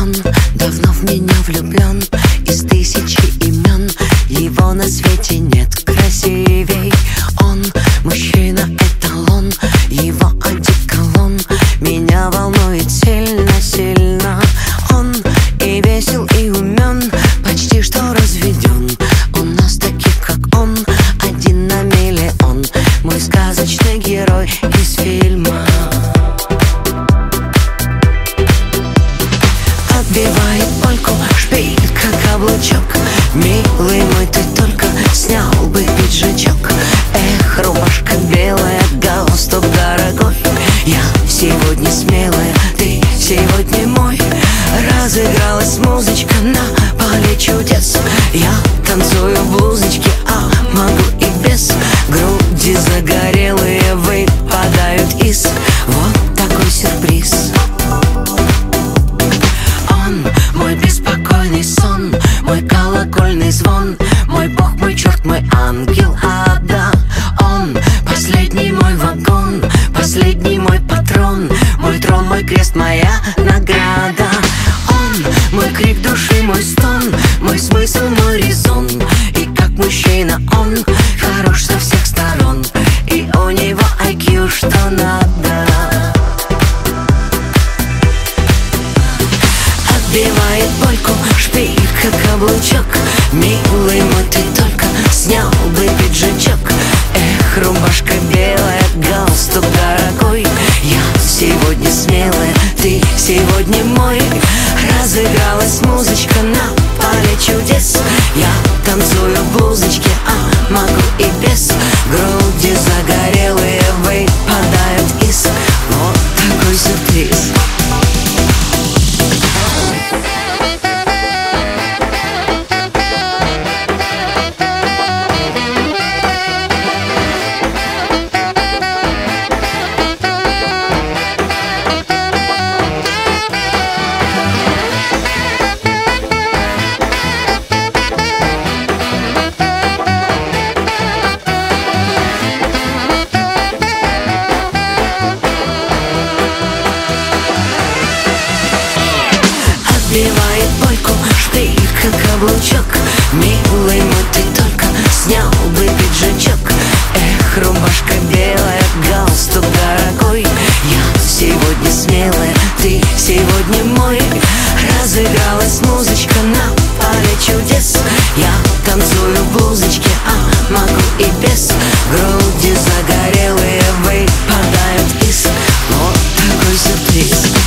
Он давно в меня влюблен, из тысячи имен его на свете нет красивей. Он мужчина, эталон, его одеколон меня волнует сильно-сильно. Он и весел, и умен, почти что разведен. У нас таких, как он, один на миллион. Мой сказочный герой из фильма. Отбивает польку, шпиль, как каблучок. Милый мой, ты только снял бы пиджачок. Эх, рубашка белая, галстук дорогой. Я сегодня смелая, ты сегодня мой. Разыгралась музычка на поле чудес. Я танцую в блузочке, а могу и без. Груди загорелые выпадают из. Вот такой сюрприз. Он мой беспокойный сон, мой колокольный звон, мой бог, мой черт, мой ангел ада. Он последний мой вагон, последний мой патрон, мой трон, мой крест, моя награда. Он мой крик души, мой стон, мой смысл, мой резон. И как мужчина он хорош со всех сторон, и у него IQ что надо. Отбивает польку, шпиль, как каблучок. Милый мой, ты только снял бы пиджачок. Эх, рубашка белая, галстук дорогой. Я сегодня смелая, ты сегодня мой. Разыгралась музычка на поле чудес. Я танцую в блузочке, а могу и без. Груди загорелые выпадают из. Вот такой сюрприз. Отбивает польку, шпиль, как каблучок. Милый мой, ты только снял бы пиджачок. Эх, рубашка белая, галстук дорогой. Я сегодня смелая, ты сегодня мой. Разыгралась музычка на поле чудес. Я танцую в блузочке, а могу и без. Груди загорелые выпадают из. Вот такой сюрприз.